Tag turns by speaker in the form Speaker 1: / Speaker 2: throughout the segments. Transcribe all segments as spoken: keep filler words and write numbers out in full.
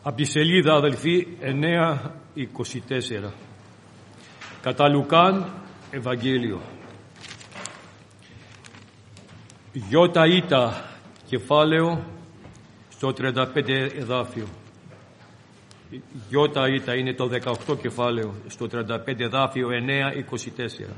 Speaker 1: Από τη σελίδα, αδελφοί, εννέα είκοσι τέσσερα. Κατά Λουκάν Ευαγγέλιο. Γιώτα ήτα κεφάλαιο στο τριάντα πέντε εδάφιο. Γιώτα ήτα είναι το δεκαοκτώ κεφάλαιο στο τριάντα πέντε εδάφιο εννέα είκοσι τέσσερα.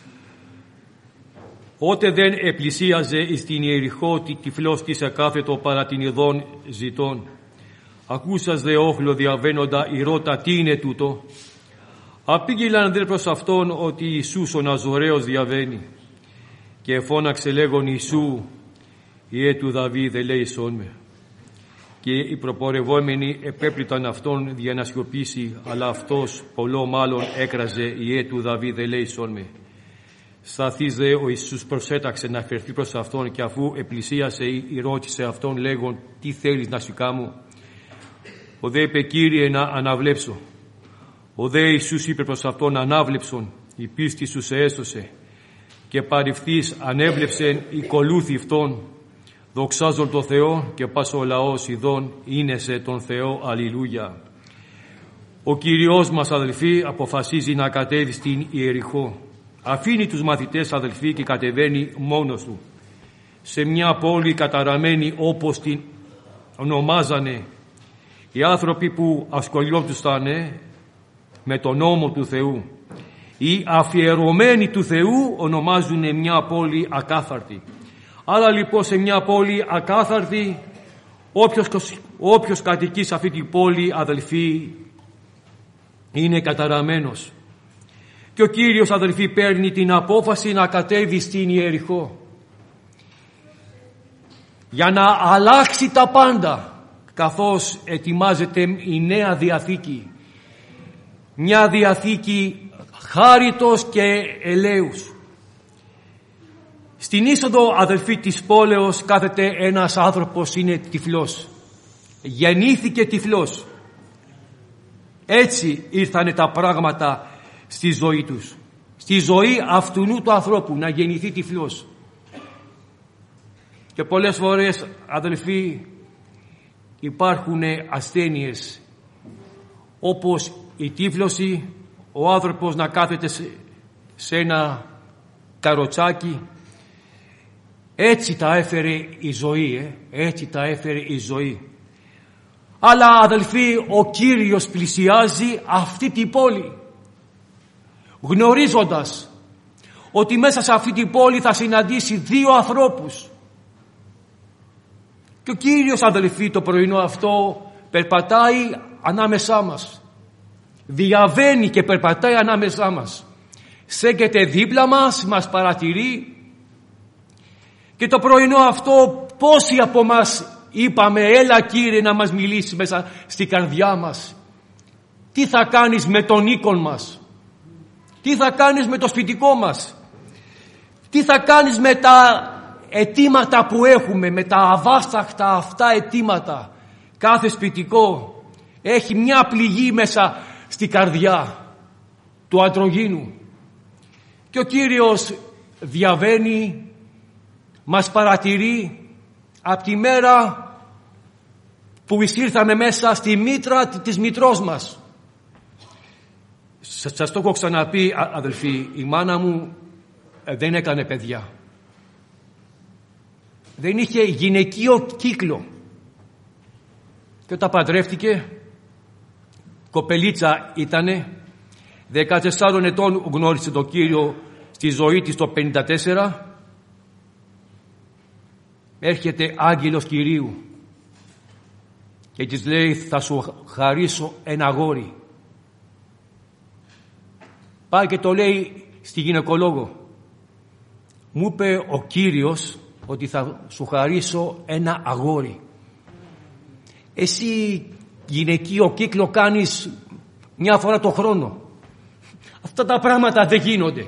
Speaker 1: Ότε δεν επλησίαζε εις την Ιεριχώ τη τυφλός της εκάθετο παρά την ειδών ζητών. Ακούσας δε όχλο διαβαίνοντα η ρώτα τι είναι τούτο. Απήγγειλαν δε προς αυτόν ότι Ιησούς ο Ναζωραίος διαβαίνει. Και φώναξε λέγον Ιησού, Ιε του Δαβίδ ελέησόν με. Και οι προπορευόμενοι επέπληταν αυτόν για να σιωπήσει, αλλά αυτός πολλό μάλλον έκραζε Ιε του Δαβίδ ελέησόν με. Σταθείς δε ο Ιησούς προσέταξε να φερθεί προς αυτόν, και αφού επλησίασε ή ρώτησε αυτόν λέγον τι θέλεις να σου κάμω. Ο δε είπε Κύριε να αναβλέψω. Ο δε Ιησούς είπε προς αυτόν ανάβλεψον, η πίστη σου σε έσωσε. Και παρηφθείς ανέβλεψεν οικολούθη αυτόν. Δοξάζον το Θεό και πας ο λαός ειδών είναι σε τον Θεό. Αλληλούια. Ο Κύριος μας, αδελφοί, αποφασίζει να κατέβει στην Ιεριχώ. Αφήνει τους μαθητές, αδελφοί, και κατεβαίνει μόνος του σε μια πόλη καταραμένη όπως την ονομάζανε οι άνθρωποι που ασχολιόντουσαν με τον νόμο του Θεού. Οι αφιερωμένοι του Θεού ονομάζουν μια πόλη ακάθαρτη. Άρα λοιπόν σε μια πόλη ακάθαρτη όποιος, όποιος κατοικεί σε αυτή την πόλη, αδελφοί, είναι καταραμένος. Και ο Κύριος, αδελφοί, παίρνει την απόφαση να κατέβει στην Ιεριχώ για να αλλάξει τα πάντα, καθώς ετοιμάζεται η Νέα Διαθήκη, μια Διαθήκη χάριτος και ελέους. Στην είσοδο, αδελφοί, της πόλεως κάθεται ένας άνθρωπος, είναι τυφλός. Γεννήθηκε τυφλός. Έτσι ήρθανε τα πράγματα στη ζωή τους. Στη ζωή αυτού του ανθρώπου να γεννηθεί τυφλός. Και πολλές φορές, αδελφοί, υπάρχουν ασθένειες όπως η τύφλωση, ο άνθρωπος να κάθεται σε ένα καροτσάκι. Έτσι τα έφερε η ζωή, ε? έτσι τα έφερε η ζωή. Αλλά, αδελφοί, ο Κύριος πλησιάζει αυτή την πόλη, γνωρίζοντας ότι μέσα σε αυτή την πόλη θα συναντήσει δύο ανθρώπους. Και ο Κύριος, αδελφοί, το πρωινό αυτό περπατάει ανάμεσά μας. Διαβαίνει και περπατάει ανάμεσά μας. Στέκεται δίπλα μας, μας παρατηρεί. Και το πρωινό αυτό πόσοι από μας είπαμε έλα Κύριε να μας μιλήσει μέσα στη καρδιά μας. Τι θα κάνεις με τον οίκον μας. Τι θα κάνεις με το σπιτικό μας. Τι θα κάνεις με τα αιτήματα που έχουμε, με τα αβάσταχτα αυτά αιτήματα. Κάθε σπιτικό έχει μια πληγή μέσα στη καρδιά του αντρογίνου. Και ο Κύριος διαβαίνει, μας παρατηρεί από τη μέρα που εισήλθαμε μέσα στη μήτρα της μητρός μας. Σας το έχω ξαναπεί, αδελφοί, η μάνα μου δεν έκανε παιδιά. Δεν είχε γυναικείο κύκλο. Και όταν παντρεύτηκε, κοπελίτσα ήτανε, δεκατεσσάρων ετών γνώρισε τον Κύριο στη ζωή της το πενήντα τέσσερα. Έρχεται άγγελος Κυρίου και της λέει θα σου χαρίσω ένα αγόρι. Πάει και το λέει στη γυναικολόγο. Μου είπε ο Κύριος ότι θα σου χαρίσω ένα αγόρι. Εσύ γυναικείο κύκλο κάνεις μια φορά το χρόνο. Αυτά τα πράγματα δεν γίνονται.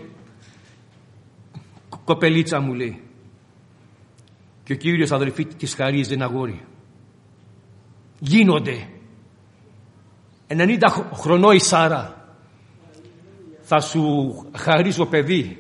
Speaker 1: Κοπελίτσα μου λέει. Και ο Κύριος, αδελφοί, της χαρίζει ένα αγόρι. Γίνονται. ενενήντα χρονών η Σάρα. Θα σου χαρίσω παιδί.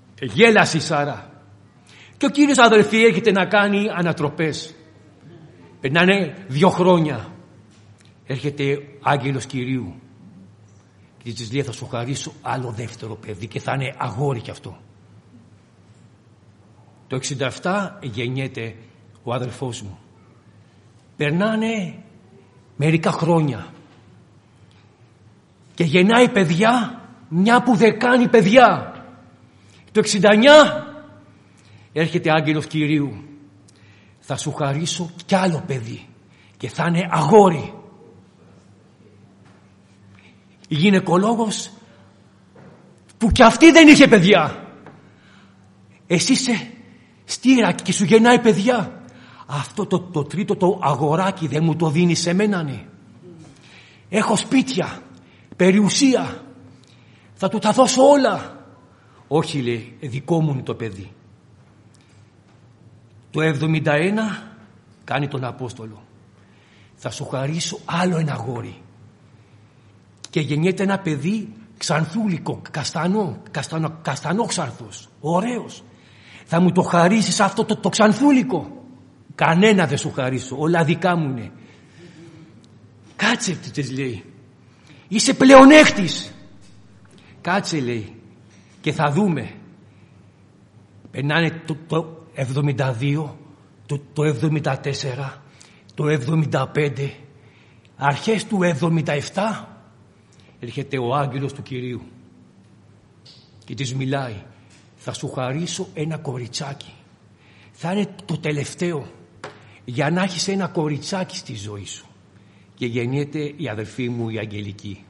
Speaker 1: Γέλασε η Σάρα. Και ο Κύριος, αδελφοί, έρχεται να κάνει ανατροπές. Περνάνε δύο χρόνια. Έρχεται άγγελος Κυρίου και της λέει: θα σου χαρίσω άλλο δεύτερο παιδί και θα είναι αγόρι κι αυτό. Το εξήντα επτά γεννιέται ο αδελφός μου. Περνάνε μερικά χρόνια και γεννάει παιδιά, μια που δεν κάνει παιδιά. Το εξήντα εννιά έρχεται άγγελος Κυρίου: θα σου χαρίσω κι άλλο παιδί και θα είναι αγόρι. Η γυναικολόγος που κι αυτή δεν είχε παιδιά: εσύ είσαι στήρα και σου γεννάει παιδιά. Αυτό το, το τρίτο το αγοράκι δεν μου το δίνει σε μένα, ναι. Έχω σπίτια, περιουσία, θα του τα δώσω όλα. Όχι, λέει, δικό μου είναι το παιδί. Το εβδομήντα ένα κάνει τον Απόστολο: θα σου χαρίσω άλλο ένα αγόρι. Και γεννιέται ένα παιδί ξανθούλικο, καστανό, καστανό, καστανόξαρθος, ωραίος. Θα μου το χαρίσεις αυτό το, το ξανθούλικο? Κανένα δεν σου χαρίσω, όλα δικά μου είναι. Κάτσε, της λέει, είσαι πλεονέκτης. Κάτσε, λέει, και θα δούμε. Περνάνε το, το εβδομήντα δύο, το, το εβδομήντα τέσσερα, το εβδομήντα πέντε, αρχές του εβδομήντα επτά έρχεται ο άγγελος του Κυρίου και της μιλάει: θα σου χαρίσω ένα κοριτσάκι, θα είναι το τελευταίο, για να έχεις ένα κοριτσάκι στη ζωή σου. Και γεννιέται η αδελφή μου η Αγγελική.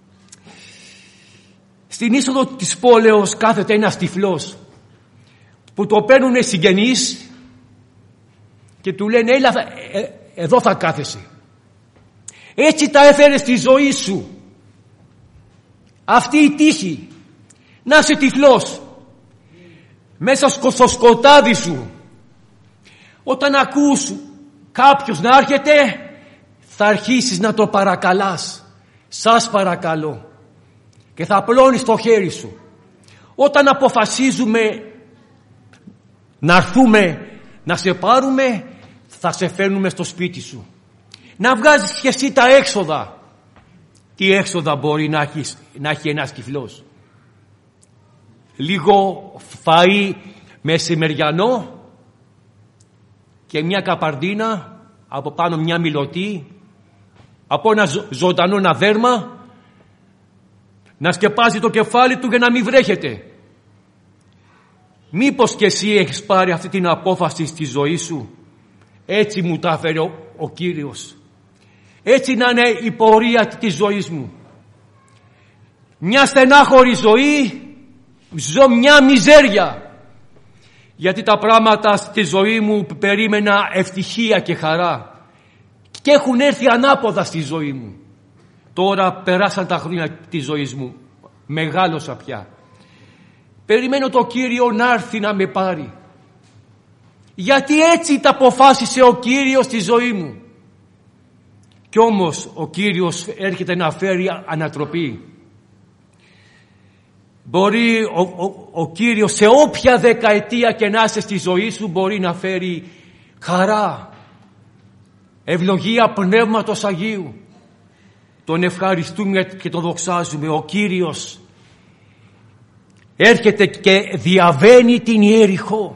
Speaker 1: Στην είσοδο της πόλεως κάθεται ένας τυφλός που το παίρνουν συγγενείς και του λένε: έλα, ε, εδώ θα κάθεσαι. Έτσι τα έφερε στη ζωή σου. Αυτή η τύχη να είσαι τυφλός μέσα στο σκοτάδι σου. Όταν ακούς κάποιος να έρχεται, θα αρχίσεις να το παρακαλάς: σας παρακαλώ, και θα απλώνεις το χέρι σου. Όταν αποφασίζουμε να έρθουμε να σε πάρουμε, θα σε φέρνουμε στο σπίτι σου. Να βγάζεις και εσύ τα έξοδα. Τι έξοδα μπορεί να, έχεις, να έχει ένας τυφλός? Λίγο φαΐ μεσημεριανό και μια καπαρντίνα, από πάνω μια μιλωτή, από ένα ζω, ζωντανό ένα δέρμα, να σκεπάζει το κεφάλι του για να μην βρέχεται. Μήπως και εσύ έχεις πάρει αυτή την απόφαση στη ζωή σου? Έτσι μου τα έφερε ο, ο Κύριος. Έτσι να είναι η πορεία της ζωής μου. Μια στενάχωρη ζωή, ζω μια μιζέρια. Γιατί τα πράγματα στη ζωή μου περίμενα ευτυχία και χαρά. Και έχουν έρθει ανάποδα στη ζωή μου. Τώρα περάσαν τα χρόνια της ζωής μου. Μεγάλωσα πια. Περιμένω το Κύριο να έρθει να με πάρει. Γιατί έτσι τα αποφάσισε ο Κύριος στη ζωή μου. Κι όμως ο Κύριος έρχεται να φέρει ανατροπή. Μπορεί ο, ο, ο Κύριος σε όποια δεκαετία και να είσαι στη ζωή σου μπορεί να φέρει χαρά, ευλογία Πνεύματος Αγίου. Τον ευχαριστούμε και τον δοξάζουμε. Ο Κύριος έρχεται και διαβαίνει την Ιεριχώ.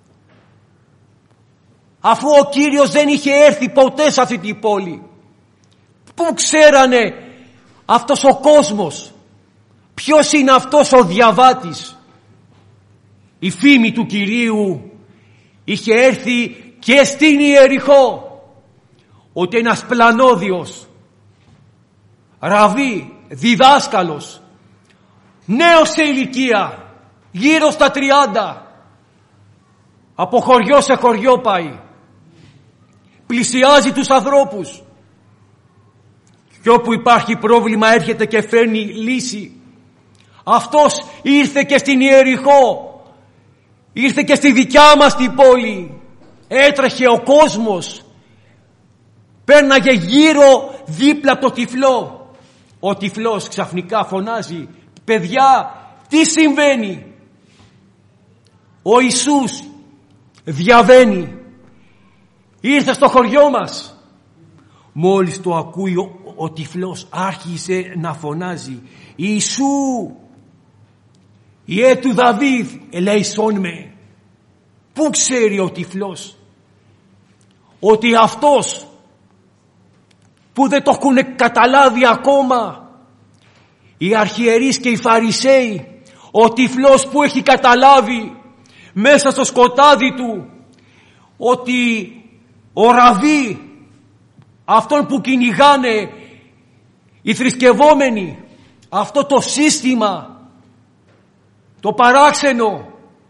Speaker 1: Αφού ο Κύριος δεν είχε έρθει ποτέ σε αυτή την πόλη, πού ξέρανε αυτός ο κόσμος ποιος είναι αυτός ο διαβάτης? Η φήμη του Κυρίου είχε έρθει και στην Ιεριχώ, ότι ένας πλανόδιος ραβί, διδάσκαλος, νέος σε ηλικία, γύρω στα τριάντα, από χωριό σε χωριό πάει, πλησιάζει τους ανθρώπους και όπου υπάρχει πρόβλημα έρχεται και φέρνει λύση. Αυτός ήρθε και στην Ιεριχώ, ήρθε και στη δικιά μας την πόλη, έτρεχε ο κόσμος, πέρναγε γύρω δίπλα από το τυφλό. Ο τυφλός ξαφνικά φωνάζει: παιδιά, τι συμβαίνει? Ο Ιησούς διαβαίνει Ήρθε στο χωριό μας. Μόλις το ακούει ο, ο τυφλός άρχισε να φωνάζει, Ιησού, Ιε του Δαβίδ, ελέησόν με. Πού ξέρει ο τυφλός ότι αυτός που δεν το έχουν καταλάβει ακόμα οι αρχιερείς και οι Φαρισαίοι, ο τυφλός που έχει καταλάβει μέσα στο σκοτάδι του ότι ο Ραβί, αυτόν που κυνηγάνε οι θρησκευόμενοι, αυτό το σύστημα, το παράξενο,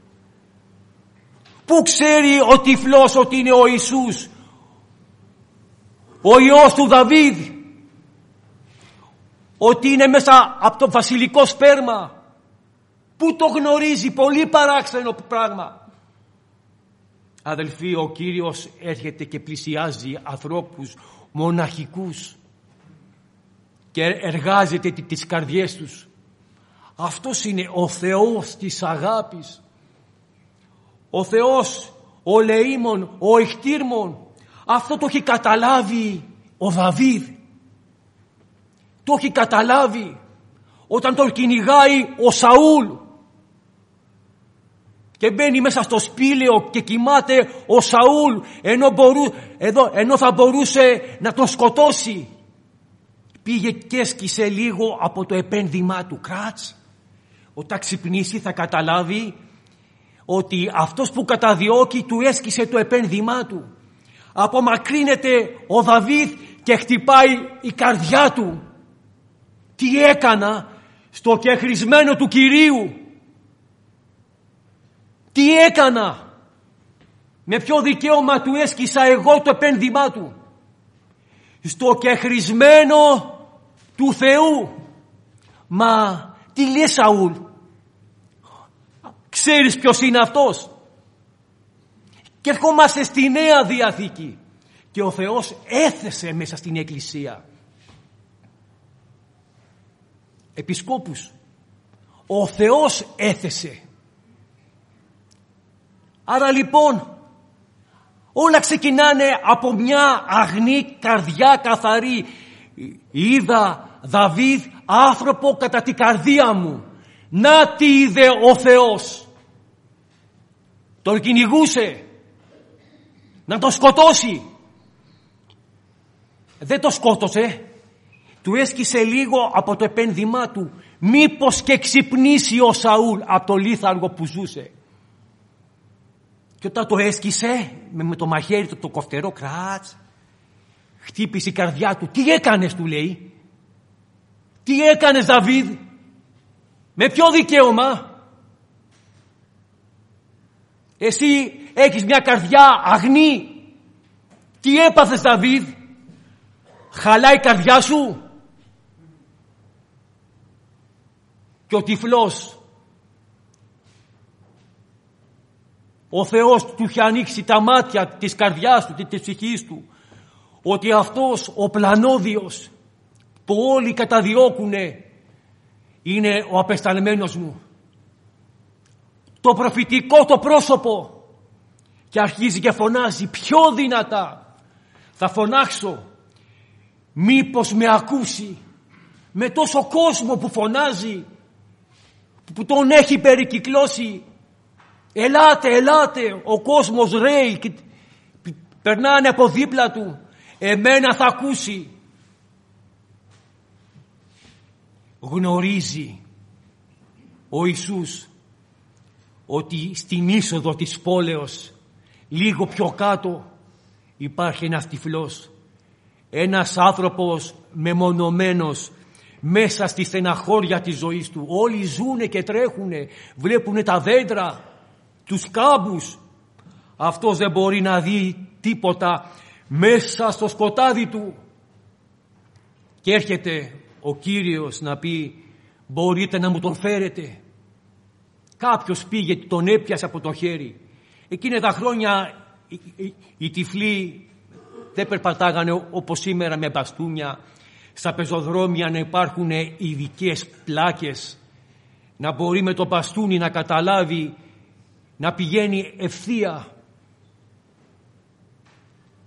Speaker 1: πού ξέρει ο τυφλός ότι είναι ο Ιησούς, ο Υιός του Δαβίδ, ότι είναι μέσα από το βασιλικό σπέρμα? Πού το γνωρίζει? Πολύ παράξενο πράγμα. Αδελφοί, ο Κύριος έρχεται και πλησιάζει ανθρώπους μοναχικούς και εργάζεται τις καρδιές τους. Αυτός είναι ο Θεός της αγάπης. Ο Θεός, ο Λεήμων, ο Εχτήρμων. Αυτό το έχει καταλάβει ο Δαβίδ. Το έχει καταλάβει όταν τον κυνηγάει ο Σαούλ και μπαίνει μέσα στο σπήλαιο και κοιμάται ο Σαούλ ενώ, μπορού, εδώ, ενώ θα μπορούσε να τον σκοτώσει. Πήγε και έσκησε λίγο από το επένδυμά του. Κράτς. Όταν ξυπνήσει θα καταλάβει ότι αυτός που καταδιώκει του έσκησε το επένδυμά του. Απομακρύνεται ο Δαβίδ και χτυπάει η καρδιά του. Τι έκανα στο κεχρισμένο του Κυρίου? Τι έκανα? Με ποιο δικαίωμα του έσκησα εγώ το επένδυμά του? Στο κεχρισμένο του Θεού. Μα τι λέει Σαούλ? Ξέρεις ποιος είναι αυτός? Και ερχόμαστε στη Νέα Διαθήκη και ο Θεός έθεσε μέσα στην Εκκλησία επισκόπους. Ο Θεός έθεσε. Άρα λοιπόν όλα ξεκινάνε από μια αγνή καρδιά καθαρή. Είδα Δαβίδ άνθρωπο κατά την καρδία μου. Να τι είδε ο Θεός. Τον κυνηγούσε να τον σκοτώσει. Δεν τον σκότωσε. Του έσκησε λίγο από το επένδυμά του. Μήπως και ξυπνήσει ο Σαούλ από το λίθαργο που ζούσε. Και όταν το έσκησε με το μαχαίρι του το κοφτερό, κράτς, χτύπησε η καρδιά του. Τι έκανες, του λέει? Τι έκανες, Δαβίδ? Με ποιο δικαίωμα? Εσύ έχεις μια καρδιά αγνή. Τι έπαθες, Δαβίδ? Χαλάει η καρδιά σου? Και ο τυφλός, ο Θεός του είχε ανοίξει τα μάτια της καρδιάς του, της ψυχής του, ότι αυτός ο πλανόδιος που όλοι καταδιώκουνε είναι ο απεσταλμένος μου. Το προφητικό το πρόσωπο. Και αρχίζει και φωνάζει πιο δυνατά. Θα φωνάξω, μήπως με ακούσει? Με τόσο κόσμο που φωνάζει, που τον έχει περικυκλώσει. Ελάτε, ελάτε, ο κόσμος ρέει και περνάνε από δίπλα του. Εμένα θα ακούσει. Γνωρίζει ο Ιησούς ότι στην είσοδο της πόλεως λίγο πιο κάτω υπάρχει ένας τυφλός, ένας άνθρωπος μεμονωμένος μέσα στη στεναχώρια της ζωής του. Όλοι ζουνε και τρέχουνε, βλέπουνε τα δέντρα, τους κάμπους. Αυτός δεν μπορεί να δει τίποτα μέσα στο σκοτάδι του. Και έρχεται ο Κύριος να πει, μπορείτε να μου τον φέρετε? Κάποιος πήγε, τον έπιασε από το χέρι. Εκείνα τα χρόνια οι, οι, οι τυφλοί δεν περπατάγανε όπως σήμερα με μπαστούνια. Στα πεζοδρόμια να υπάρχουν ειδικές πλάκες, να μπορεί με το μπαστούνι να καταλάβει, να πηγαίνει ευθεία.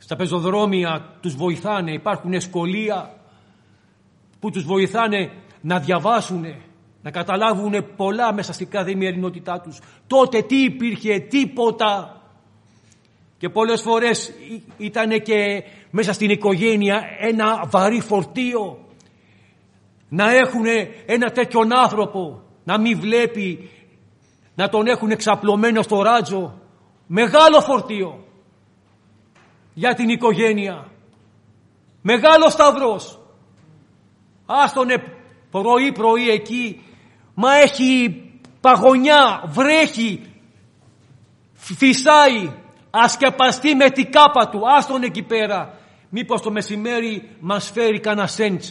Speaker 1: στα πεζοδρόμια τους βοηθάνε, υπάρχουν σχολεία που τους βοηθάνε να διαβάσουν, να καταλάβουν πολλά μέσα στην καθημερινότητά τους. Τότε τι υπήρχε? Τίποτα. Και πολλές φορές ήταν και μέσα στην οικογένεια ένα βαρύ φορτίο. Να έχουν ένα τέτοιον άνθρωπο, να μην βλέπει, να τον έχουν εξαπλωμένο στο ράτζο. Μεγάλο φορτίο για την οικογένεια. Μεγάλο σταυρός. Άστονε πρωί πρωί εκεί, μα έχει παγωνιά, βρέχει, φυσάει, ασκεπαστεί με την κάπα του. Άστον εκεί πέρα, μήπως το μεσημέρι μας φέρει κανένα σέντς.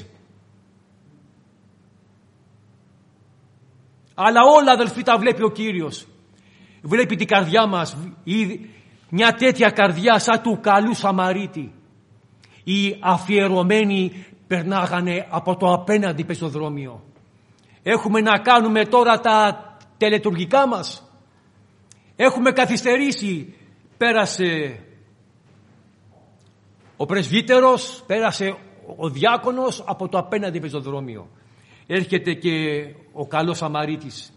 Speaker 1: Αλλά όλα, αδελφοί, τα βλέπει ο Κύριος. Βλέπει την καρδιά μας, μια τέτοια καρδιά σαν του καλού Σαμαρίτη. Οι αφιερωμένοι περνάγανε από το απέναντι πεζοδρόμιο. Έχουμε να κάνουμε τώρα τα τελετουργικά μας. Έχουμε καθυστερήσει. Πέρασε ο πρεσβύτερος, πέρασε ο διάκονος από το απέναντι πεζοδρόμιο. Έρχεται και ο καλός Σαμαρίτης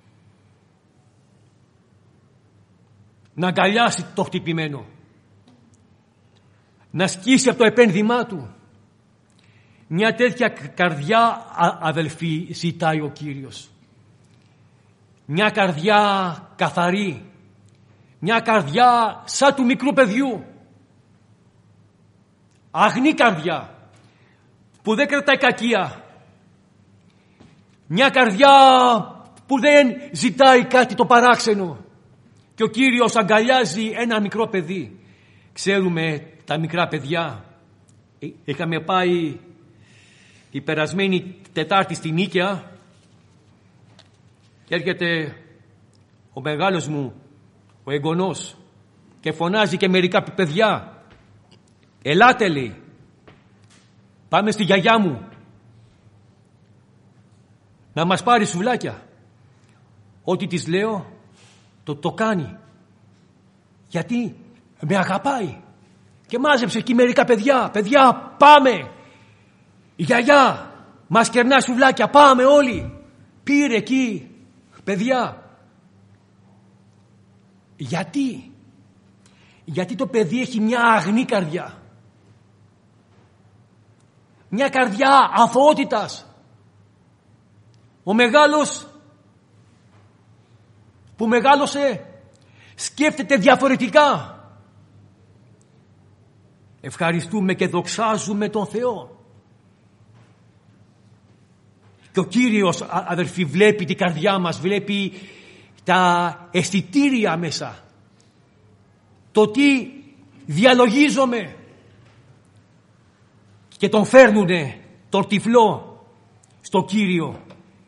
Speaker 1: να αγκαλιάσει το χτυπημένο, να σκίσει από το επένδυμά του. Μια τέτοια καρδιά, αδελφοί, ζητάει ο Κύριος. Μια καρδιά καθαρή, μια καρδιά σαν του μικρού παιδιού, αγνή καρδιά που δεν κρατάει κακία, μια καρδιά που δεν ζητάει κάτι το παράξενο. Και ο Κύριος αγκαλιάζει ένα μικρό παιδί. Ξέρουμε τα μικρά παιδιά, είχαμε πάει η περασμένη Τετάρτη στην Νίκαια και έρχεται ο μεγάλος μου, ο εγγονός, και φωνάζει και μερικά παιδιά. Ελάτε, λέει, πάμε στη γιαγιά μου να μας πάρει σουβλάκια. Ό,τι της λέω το, το κάνει, γιατί με αγαπάει. Και μάζεψε εκεί μερικά παιδιά. Παιδιά, πάμε, η γιαγιά μας κερνά σουβλάκια, πάμε όλοι. Πήρε εκεί παιδιά. Γιατί? Γιατί το παιδί έχει μια αγνή καρδιά. Μια καρδιά αθωότητας. Ο μεγάλος που μεγάλωσε σκέφτεται διαφορετικά. Ευχαριστούμε και δοξάζουμε τον Θεό. Και ο Κύριος, αδερφοί, βλέπει την καρδιά μας, βλέπει τα αισθητήρια μέσα. Το τι διαλογίζομαι. Και τον φέρνουνε τον τυφλό στο Κύριο.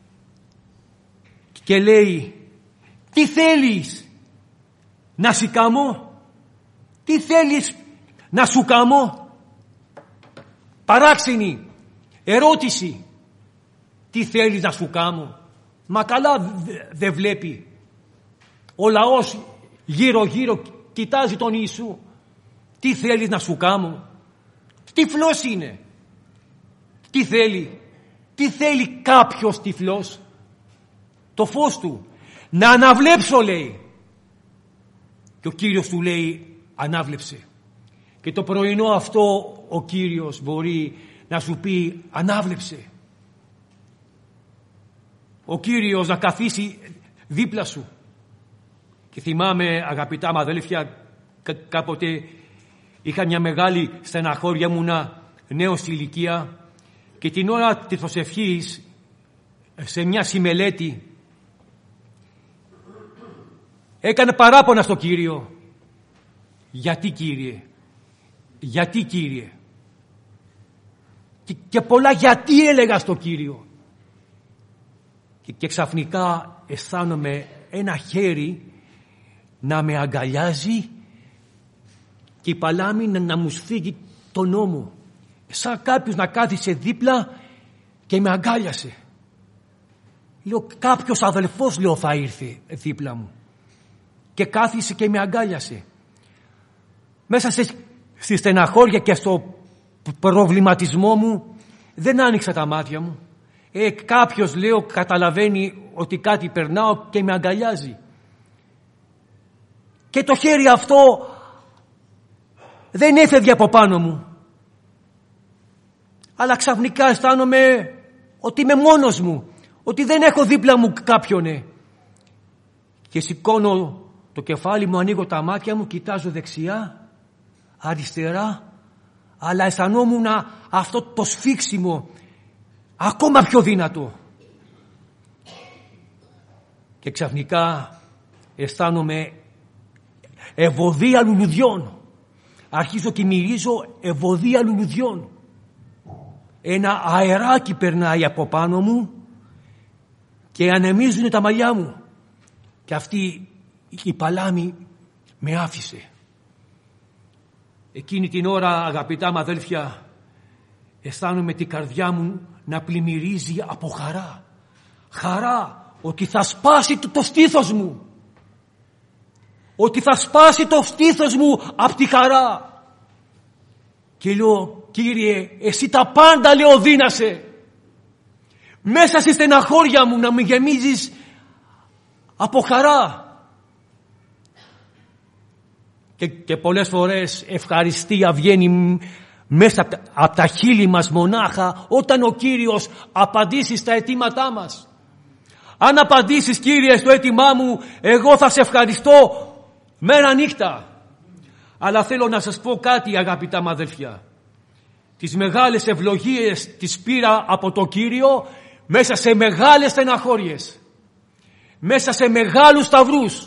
Speaker 1: Και λέει, τι θέλεις να σου κάμω? Τι θέλεις να σου κάμω? Παράξενη ερώτηση. Τι θέλεις να σου κάμω? Μα καλά δεν δε βλέπει. Ο λαός γύρω γύρω κοιτάζει τον Ιησού. Τι θέλεις να σου κάμω? Τυφλός είναι. Τι θέλει? Τι θέλει κάποιος τυφλός? Το φως του. Να αναβλέψω, λέει. Και ο Κύριος του λέει, ανάβλεψε. Και το πρωινό αυτό ο Κύριος μπορεί να σου πει, ανάβλεψε. Ο Κύριος να καθίσει δίπλα σου. Και θυμάμαι, αγαπητά μου αδέλφια, κάποτε είχα μια μεγάλη στεναχώρια, ήμουνα νέος στη ηλικία, και την ώρα της προσευχής σε μια συμμελέτη έκανε παράπονα στο Κύριο. Γιατί, Κύριε? Γιατί, Κύριε? Και, και πολλά γιατί έλεγα στο Κύριο. Και, και ξαφνικά αισθάνομαι ένα χέρι να με αγκαλιάζει και η παλάμη να, να μου σφίγγει τον νόμο. Σαν κάποιος να κάθισε δίπλα και με αγκάλιασε. Λέω, κάποιος αδελφός, λέω, θα ήρθε δίπλα μου. Και κάθισε και με αγκάλιασε. Μέσα σε, στη στεναχώρια και στο προβληματισμό μου δεν άνοιξα τα μάτια μου. Ε, κάποιος, λέω, καταλαβαίνει ότι κάτι περνάω και με αγκαλιάζει. Και το χέρι αυτό δεν έφευγε από πάνω μου. Αλλά ξαφνικά αισθάνομαι ότι είμαι μόνος μου, ότι δεν έχω δίπλα μου κάποιον. Και σηκώνω το κεφάλι μου, ανοίγω τα μάτια μου, κοιτάζω δεξιά, αριστερά, αλλά αισθανόμουν αυτό το σφίξιμο ακόμα πιο δυνατό. Και ξαφνικά αισθάνομαι ευωδία λουλουδιών. Αρχίζω και μυρίζω ευωδία λουλουδιών. Ένα αεράκι περνάει από πάνω μου και ανεμίζουν τα μαλλιά μου. Και αυτή η παλάμη με άφησε. Εκείνη την ώρα, αγαπητά μου αδέλφια, αισθάνομαι την καρδιά μου να πλημμυρίζει από χαρά. Χαρά ότι θα σπάσει το, το στήθος μου. Ότι θα σπάσει το στήθος μου από τη χαρά. Και λέω, Κύριε, εσύ τα πάντα, λέω, δύνασε. Μέσα στη στεναχώρια μου να με γεμίζεις από χαρά. Και, και πολλές φορές ευχαριστία βγαίνει μέσα από τα χείλη μας μονάχα όταν ο Κύριος απαντήσει στα αιτήματά μας. Αν απαντήσεις, Κύριε, στο αίτημά μου, εγώ θα σε ευχαριστώ μέρα νύχτα. Αλλά θέλω να σας πω κάτι, αγαπητά μου αδελφιά. Τις μεγάλες ευλογίες τις πήρα από το Κύριο μέσα σε μεγάλες στεναχώριες, μέσα σε μεγάλους σταυρούς,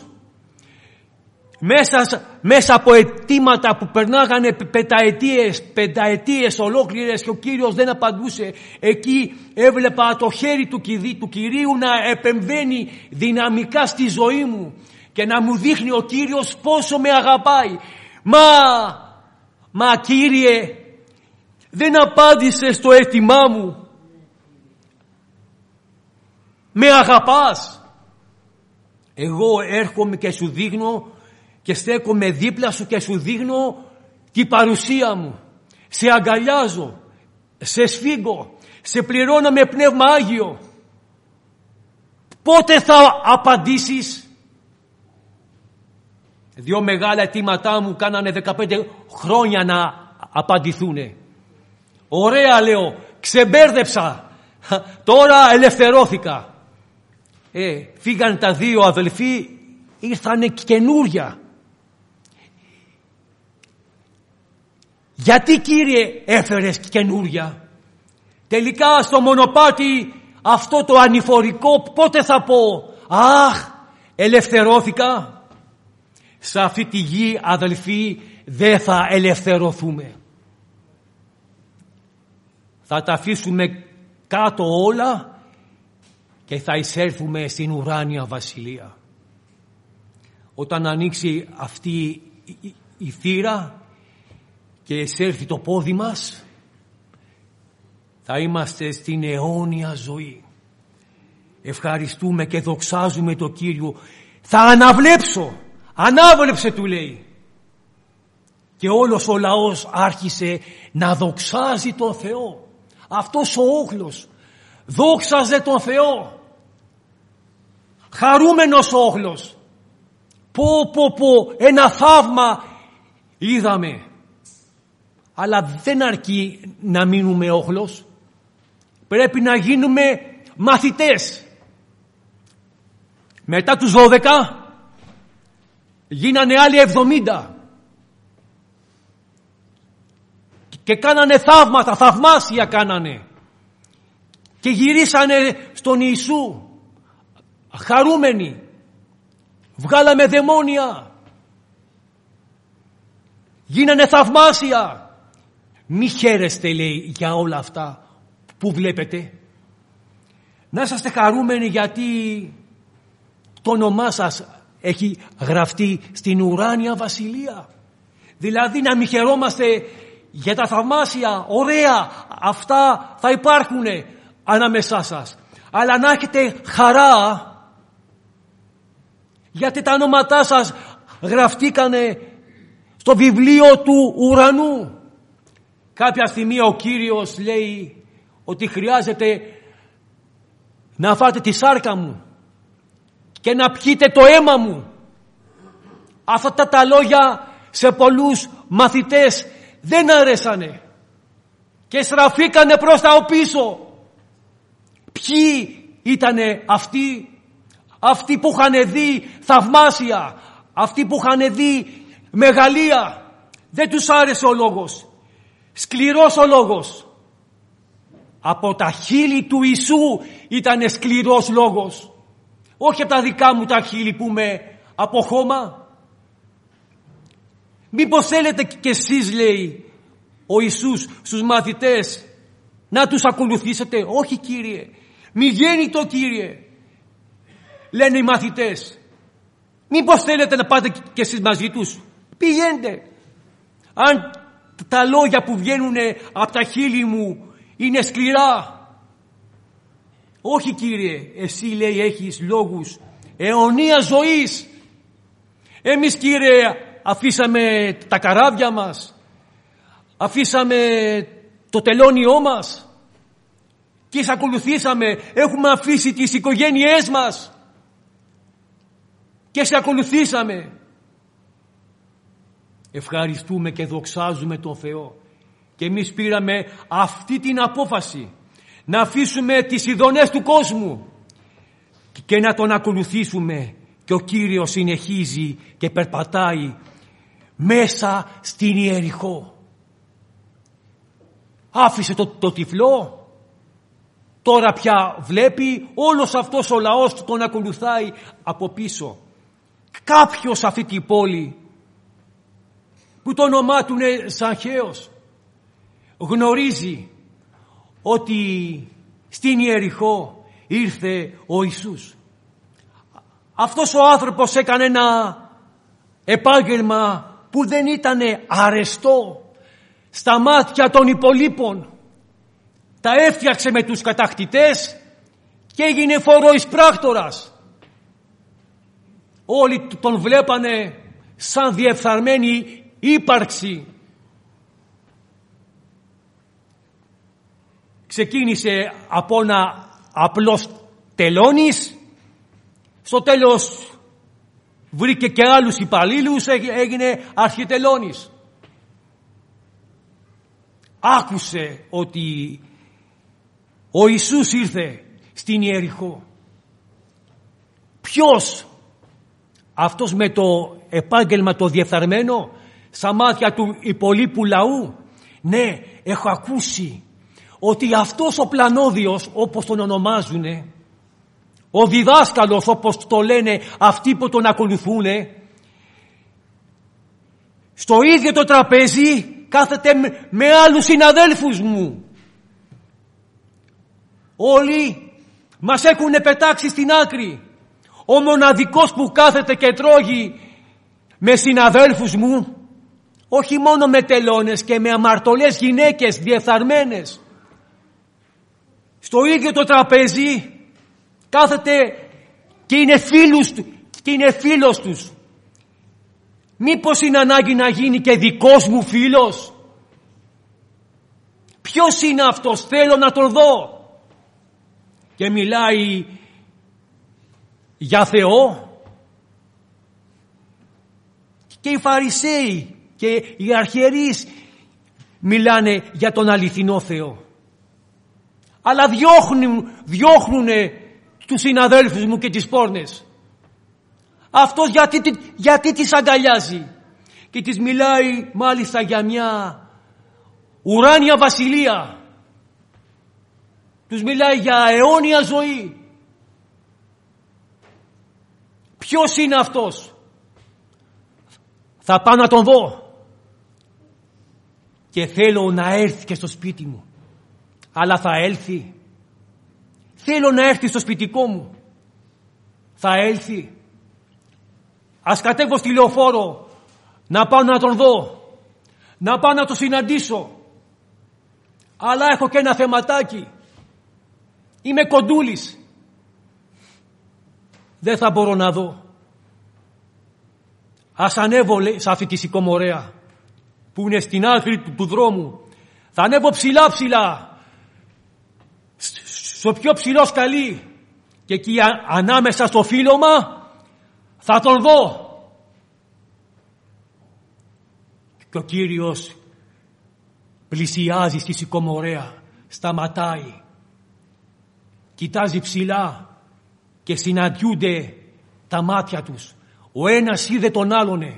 Speaker 1: μέσα, μέσα από αιτήματα που περνάγανε πενταετίες, πενταετίες ολόκληρες και ο Κύριος δεν απαντούσε. Εκεί έβλεπα το χέρι του, του Κυρίου να επεμβαίνει δυναμικά στη ζωή μου και να μου δείχνει ο Κύριος πόσο με αγαπάει. Μα, μα Κύριε, δεν απάντησε στο αίτημά μου. Με αγαπάς. Εγώ έρχομαι και σου δείχνω και στέκομαι δίπλα σου και σου δείχνω την παρουσία μου. Σε αγκαλιάζω, σε σφίγγω, σε πληρώνω με Πνεύμα Άγιο. Πότε θα απαντήσεις? Δύο μεγάλα αιτήματά μου κάνανε δεκαπέντε χρόνια να απαντηθούνε. Ωραία, λέω, ξεμπέρδεψα, τώρα ελευθερώθηκα. Ε, φύγαν τα δύο αδελφοί, ήρθανε καινούρια. Γιατί, Κύριε, έφερες καινούρια? Τελικά στο μονοπάτι αυτό το ανηφορικό πότε θα πω? Αχ, ελευθερώθηκα. Σε αυτή τη γη, αδελφοί, δεν θα ελευθερωθούμε. Θα τα αφήσουμε κάτω όλα και θα εισέλθουμε στην ουράνια βασιλεία. Όταν ανοίξει αυτή η θύρα και εισέλθει το πόδι μας, θα είμαστε στην αιώνια ζωή. Ευχαριστούμε και δοξάζουμε το Κύριο. Θα αναβλέψω. Ανάβλεψε, του λέει. Και όλος ο λαός άρχισε να δοξάζει τον Θεό. Αυτός ο όχλος δόξαζε τον Θεό. Χαρούμενος όχλος. Πω πω πω, ένα θαύμα είδαμε. Αλλά δεν αρκεί να μείνουμε όχλος. Πρέπει να γίνουμε μαθητές. Μετά τους δώδεκα γίνανε άλλοι εβδομήντα. Και κάνανε θαύματα, θαυμάσια κάνανε. Και γυρίσανε στον Ιησού. Χαρούμενοι. Βγάλαμε δαιμόνια. Γίνανε θαυμάσια. Μη χαίρεστε, λέει, για όλα αυτά που βλέπετε. Να είσαστε χαρούμενοι γιατί το όνομά σας έχει γραφτεί στην ουράνια βασιλεία. Δηλαδή να μη χαιρόμαστε για τα θαυμάσια, ωραία, αυτά θα υπάρχουν ανάμεσά σας. Αλλά να έχετε χαρά γιατί τα ονόματά σας γραφτήκανε στο βιβλίο του ουρανού. Κάποια στιγμή ο Κύριος λέει ότι χρειάζεται να φάτε τη σάρκα μου και να πιείτε το αίμα μου. Αυτά τα λόγια σε πολλούς μαθητές δεν αρέσανε και στραφήκανε προς τα οπίσω. Ποιοι ήτανε αυτοί? Αυτοί που είχαν δει θαυμάσια, αυτοί που είχαν δει μεγαλεία. Δεν τους άρεσε ο λόγος. Σκληρός ο λόγος. Από τα χείλη του Ιησού ήτανε σκληρός λόγος. Όχι από τα δικά μου τα χείλη που είμαι από χώμα. Μήπως θέλετε κι εσείς, λέει ο Ιησούς στους μαθητές, να τους ακολουθήσετε? Όχι, Κύριε. Μη γίνει το, Κύριε. Λένε οι μαθητές. Μήπως θέλετε να πάτε κι εσείς μαζί τους? Πηγαίνετε. Αν τα λόγια που βγαίνουν από τα χείλη μου είναι σκληρά. Όχι, Κύριε. Εσύ, λέει, έχεις λόγους αιωνίας ζωής. Εμείς, Κύριε, αφήσαμε τα καράβια μας, αφήσαμε το τελώνιό μας και σε ακολουθήσαμε. Έχουμε αφήσει τις οικογένειές μας και σε ακολουθήσαμε. Ευχαριστούμε και δοξάζουμε τον Θεό. Και εμείς πήραμε αυτή την απόφαση να αφήσουμε τις ειδονές του κόσμου και να τον ακολουθήσουμε. Και ο Κύριος συνεχίζει και περπατάει μέσα στην Ιεριχώ. Άφησε το, το τυφλό. Τώρα πια βλέπει, όλος αυτός ο λαός τον ακολουθάει από πίσω. Κάποιος αυτή την πόλη που το όνομά του είναι Ζαχαίος γνωρίζει ότι στην Ιεριχώ ήρθε ο Ιησούς. Αυτός ο άνθρωπος έκανε ένα επάγγελμα που δεν ήταν αρεστό στα μάτια των υπολείπων. Τα έφτιαξε με τους κατακτητές και έγινε φοροεισπράκτορας. Όλοι τον βλέπανε σαν διεφθαρμένη ύπαρξη. Ξεκίνησε από ένα απλός τελώνης, στο τέλος βρήκε και άλλους υπαλλήλους, έγινε αρχιτελώνης. Άκουσε ότι ο Ιησούς ήρθε στην Ιεριχώ. Ποιος? Αυτός με το επάγγελμα το διεφθαρμένο στα μάτια του υπολείπου λαού? Ναι, έχω ακούσει ότι αυτός ο πλανόδιος, όπως τον ονομάζουνε, ο διδάσκαλος, όπως το λένε αυτοί που τον ακολουθούνε, στο ίδιο το τραπέζι κάθεται με άλλους συναδέλφους μου. Όλοι μας έχουν πετάξει στην άκρη. Ο μοναδικός που κάθεται και τρώγει με συναδέλφους μου, όχι μόνο με τελώνες και με αμαρτωλές γυναίκες διεφθαρμένες, στο ίδιο το τραπέζι κάθεται και είναι φίλους του, και είναι φίλος τους. Μήπως είναι ανάγκη να γίνει και δικός μου φίλος? Ποιος είναι αυτός? Θέλω να τον δω. Και μιλάει για Θεό. Και οι Φαρισαίοι και οι αρχιερείς μιλάνε για τον αληθινό Θεό. Αλλά διώχνουν, διώχνουνε τους συναδέλφους μου και τις πόρνες. Αυτός γιατί, γιατί τις αγκαλιάζει και τις μιλάει μάλιστα για μια ουράνια βασιλεία. Τους μιλάει για αιώνια ζωή. Ποιος είναι αυτός? Θα πάω να τον δω και θέλω να έρθει και στο σπίτι μου. Αλλά θα έλθει? Θέλω να έρθει στο σπιτικό μου. Θα έλθει? Ας κατέβω στη λεωφόρο να πάω να τον δω, να πάω να τον συναντήσω. Αλλά έχω και ένα θεματάκι. Είμαι κοντούλης. Δεν θα μπορώ να δω. Ας ανέβω, λέει, σε αυτή τη σικομορέα. που είναι στην άκρη του, του δρόμου. Θα ανέβω ψηλά ψηλά, στο πιο ψηλό σκαλί, και εκεί α, ανάμεσα στο φύλλωμα θα τον δω. Και ο Κύριος πλησιάζει στη σικομορέα, σταματάει, κοιτάζει ψηλά και συναντιούνται τα μάτια τους. Ο ένας είδε τον άλλον.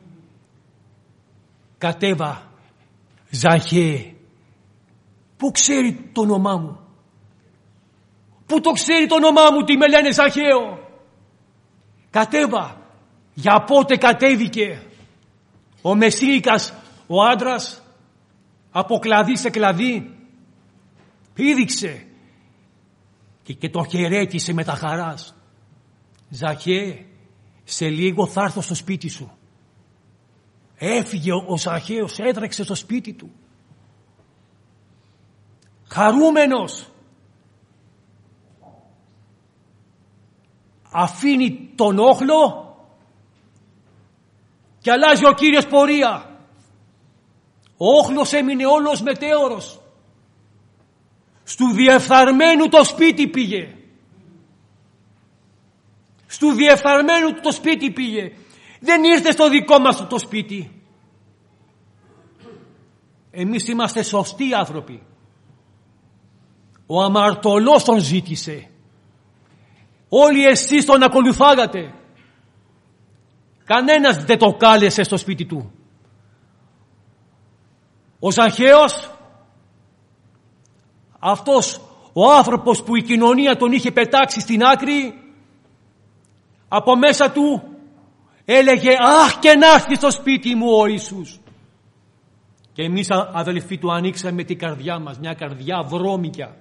Speaker 1: Κατέβα, Ζαχαίε, πού ξέρει το όνομά μου? Πού το ξέρει το όνομά μου, τι με λένε Ζαχαίο? Κατέβα. Για πότε κατέβηκε ο Μεσσίνικας ο άντρας από κλαδί σε κλαδί? Πήδηξε και, και το χαιρέτησε με τα χαράς. Ζαχαίε, σε λίγο θα έρθω στο σπίτι σου. Έφυγε ο Ζαχαίος, έτρεξε στο σπίτι του, χαρούμενος. Αφήνει τον όχλο και αλλάζει ο Κύριος πορεία. Ο όχλος έμεινε όλος μετέωρος. Στου διεφθαρμένου το σπίτι πήγε. Στου διεφθαρμένου το σπίτι πήγε. Δεν ήρθε στο δικό μας το σπίτι. Εμείς είμαστε σωστοί άνθρωποι. Ο αμαρτωλός τον ζήτησε. Όλοι εσείς τον ακολουθάγατε. Κανένας δεν το κάλεσε στο σπίτι του. Ο Ζαχαίος, αυτός ο άνθρωπος που η κοινωνία τον είχε πετάξει στην άκρη, από μέσα του έλεγε «Αχ, και να έρθει στο σπίτι μου ο Ιησούς». Και εμείς αδελφοί του ανοίξαμε την καρδιά μας, μια καρδιά βρώμικια.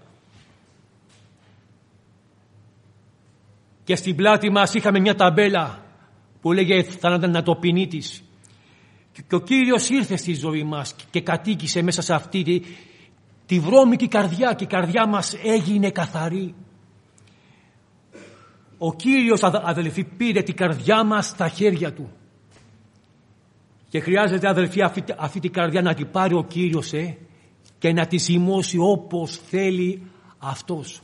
Speaker 1: Και στην πλάτη μας είχαμε μια ταμπέλα που λέγε θανατοποιητής. Και ο Κύριος ήρθε στη ζωή μας και κατοίκησε μέσα σε αυτή τη, τη βρώμικη καρδιά, και η καρδιά μας έγινε καθαρή. Ο Κύριος, αδελφοί, πήρε την καρδιά μας στα χέρια του. Και χρειάζεται, αδελφοί, αυτή, αυτή την καρδιά να την πάρει ο Κύριος ε, και να τη ζυμώσει όπως θέλει Αυτός.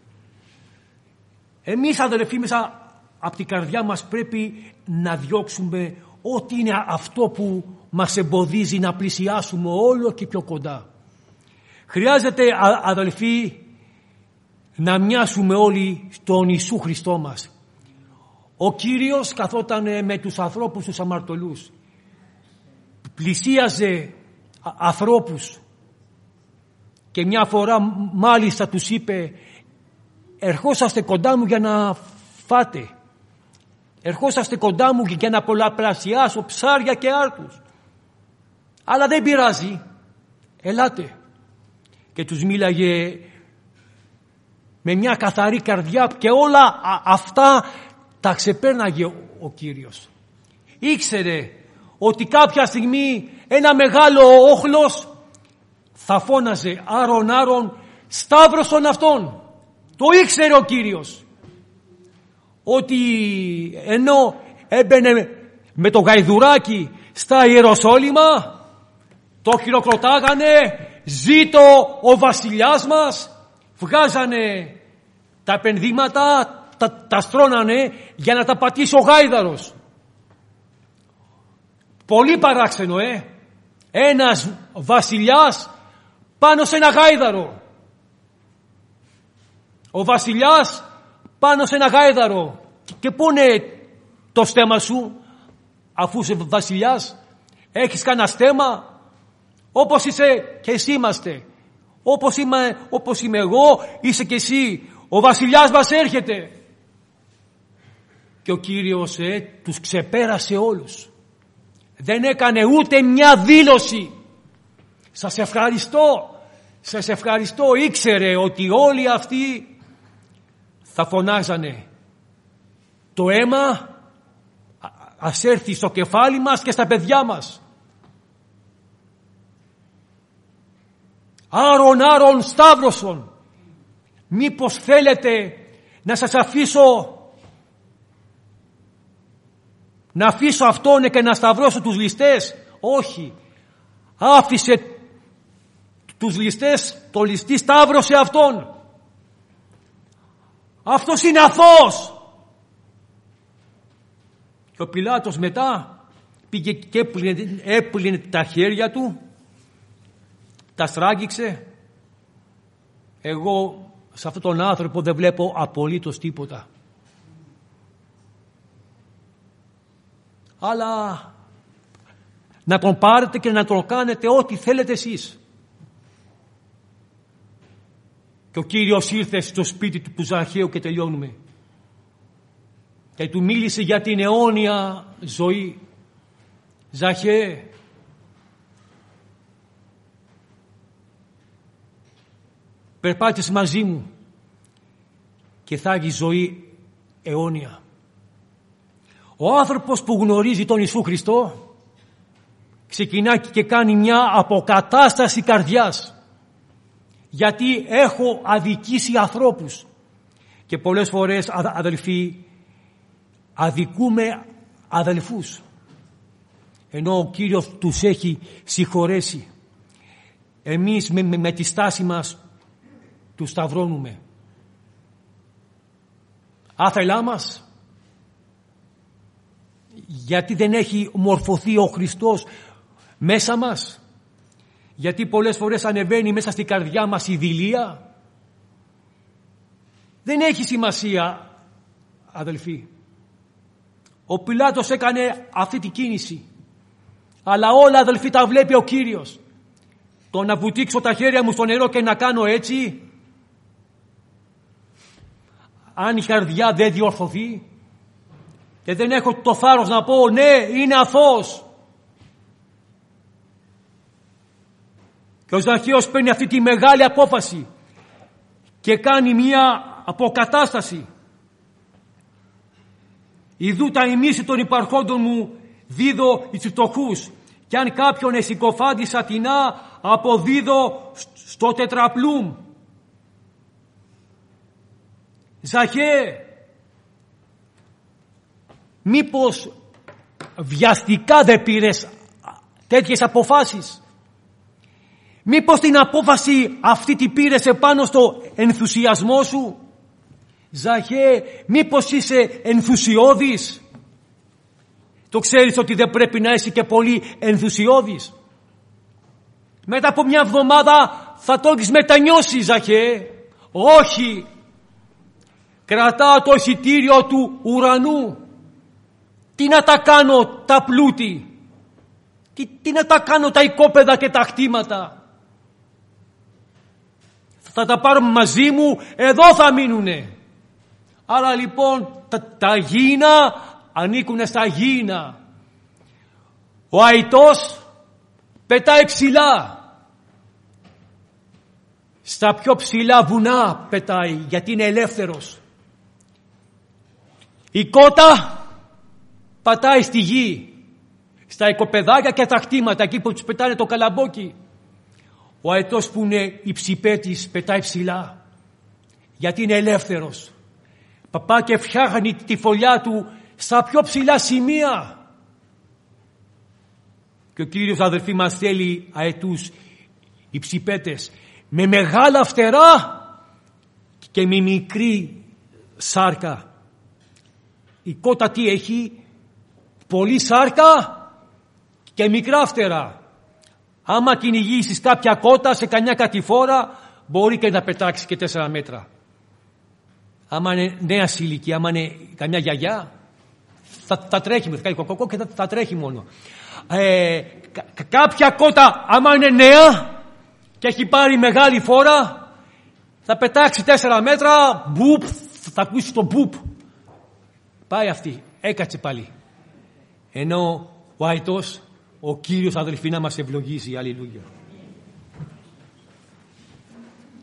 Speaker 1: Εμείς, αδελφοί, μέσα από την καρδιά μας πρέπει να διώξουμε ό,τι είναι αυτό που μας εμποδίζει να πλησιάσουμε όλο και πιο κοντά. Χρειάζεται, αδελφοί, να μοιάσουμε όλοι στον Ιησού Χριστό μας. Ο Κύριος καθόταν με τους ανθρώπους τους αμαρτωλούς. Πλησίαζε ανθρώπους και μια φορά μάλιστα τους είπε «Ερχόσαστε κοντά μου για να φάτε. Ερχόσαστε κοντά μου για να πολλαπλασιάσω ψάρια και άρτους. Αλλά δεν πειράζει. Ελάτε». Και τους μίλαγε με μια καθαρή καρδιά και όλα αυτά τα ξεπέρναγε ο Κύριος. Ήξερε ότι κάποια στιγμή ένα μεγάλο όχλος θα φώναζε «Άρον, Άρον, σταύρωσον αυτόν». Το ήξερε ο Κύριος. Ότι ενώ έμπαινε με το γαϊδουράκι στα Ιεροσόλυμα, το χειροκροτάγανε «Ζήτω ο βασιλιάς μας». Βγάζανε τα πενδύματα, τα, τα στρώνανε για να τα πατήσει ο γάιδαρος. Πολύ παράξενο, ε! Ένας βασιλιάς πάνω σε ένα γάιδαρο. Ο βασιλιάς πάνω σε ένα γάιδαρο. Και πού είναι το στέμμα σου, αφού είσαι βασιλιάς? Έχεις κανένα στέμμα? Όπως είσαι και εσύ είμαστε. Όπως είμαι, όπως είμαι εγώ, είσαι και εσύ. Ο βασιλιάς μας έρχεται. Και ο Κύριος ε, τους ξεπέρασε όλους. Δεν έκανε ούτε μια δήλωση. Σας ευχαριστώ. Σας ευχαριστώ. Ήξερε ότι όλοι αυτοί θα φωνάζανε το αίμα ας έρθει στο κεφάλι μας και στα παιδιά μας. Άρον, Άρον, σταύρωσον. Μήπως θέλετε να σας αφήσω να αφήσω αυτόν και να σταυρώσω τους ληστές? Όχι. άφησε τους ληστές, το ληστή σταύρωσε αυτόν. Αυτός είναι αθώος. Και ο Πιλάτος μετά πήγε και έπλυνε, έπλυνε τα χέρια του, τα στράγγιξε. Εγώ σε αυτόν τον άνθρωπο δεν βλέπω απολύτως τίποτα. Αλλά να τον πάρετε και να τον κάνετε ό,τι θέλετε εσείς. Και ο Κύριος ήρθε στο σπίτι του Ζαχαίου και τελειώνουμε. Και του μίλησε για την αιώνια ζωή. Ζαχαίε, περπάτησε μαζί μου και θα έχει ζωή αιώνια. Ο άνθρωπος που γνωρίζει τον Ιησού Χριστό ξεκινάει και κάνει μια αποκατάσταση καρδιάς. Γιατί έχω αδικήσει ανθρώπους. Και πολλές φορές, αδελφοί, αδικούμε αδελφούς. Ενώ ο Κύριος τους έχει συγχωρέσει. Εμείς με, με, με τη στάση μας τους σταυρώνουμε. Άθελά μας. Γιατί δεν έχει μορφωθεί ο Χριστός μέσα μας. Γιατί πολλές φορές ανεβαίνει μέσα στην καρδιά μας η δειλία. Δεν έχει σημασία, αδελφοί. Ο Πιλάτος έκανε αυτή την κίνηση. Αλλά όλα, αδελφοί, τα βλέπει ο Κύριος. Το να βουτήξω τα χέρια μου στο νερό και να κάνω έτσι, αν η καρδιά δεν διορθωθεί και δεν έχω το θάρρος να πω ναι, είναι αθώος. Και ο Ζαχαίος παίρνει αυτή τη μεγάλη απόφαση και κάνει μια αποκατάσταση. Ιδού τα ημίση των υπαρχόντων μου δίδω εις φτωχούς, και αν κάποιον εσυκοφάντησα τεινά αποδίδω στο τετραπλούμ. Ζαχαίε, μήπως βιαστικά δεν πήρες τέτοιες αποφάσεις? Μήπως την απόφαση αυτή την πήρες επάνω στο ενθουσιασμό σου? Ζαχαίε, μήπως είσαι ενθουσιώδης? Το ξέρεις ότι δεν πρέπει να είσαι και πολύ ενθουσιώδης. Μετά από μια εβδομάδα θα το έχεις μετανιώσει, Ζαχαίε. Όχι. Κρατάω το εισιτήριο του ουρανού. Τι να τα κάνω τα πλούτη? Τι, τι να τα κάνω τα οικόπεδα και τα χτήματα? Θα τα πάρω μαζί μου, εδώ θα μείνουνε. Άρα λοιπόν τα, τα γήινα ανήκουν στα γήινα. Ο αητός πετάει ψηλά. Στα πιο ψηλά βουνά πετάει, γιατί είναι ελεύθερος. Η κότα πατάει στη γη, στα οικοπεδάκια και τα χτήματα, εκεί που τους πετάνε το καλαμπόκι. Ο αετός που είναι υψηπέτης πετάει ψηλά, γιατί είναι ελεύθερος. Παπά και φτιάχνει τη φωλιά του στα πιο ψηλά σημεία. Και ο Κύριος, αδελφοί, μας θέλει αετούς υψηπέτες με μεγάλα φτερά και με μικρή σάρκα. Η κότα τι έχει? Πολύ σάρκα και μικρά φτερά. Άμα κυνηγήσεις κάποια κότα σε καμιά κατηφόρα, μπορεί και να πετάξει και τέσσερα μέτρα. Άμα είναι νέα ηλικία, άμα είναι καμιά γιαγιά, θα, θα τρέχει, θα κάνει κοκοκό και θα, θα τρέχει μόνο. Ε, κα, κάποια κότα, άμα είναι νέα και έχει πάρει μεγάλη φόρα, θα πετάξει τέσσερα μέτρα, μπουπ, θα ακούσει το μπουπ. Πάει αυτή, έκατσε πάλι. Ενώ ο αητός, ο Κύριος, αδελφοί, να μας ευλογήσει. Αλληλούια.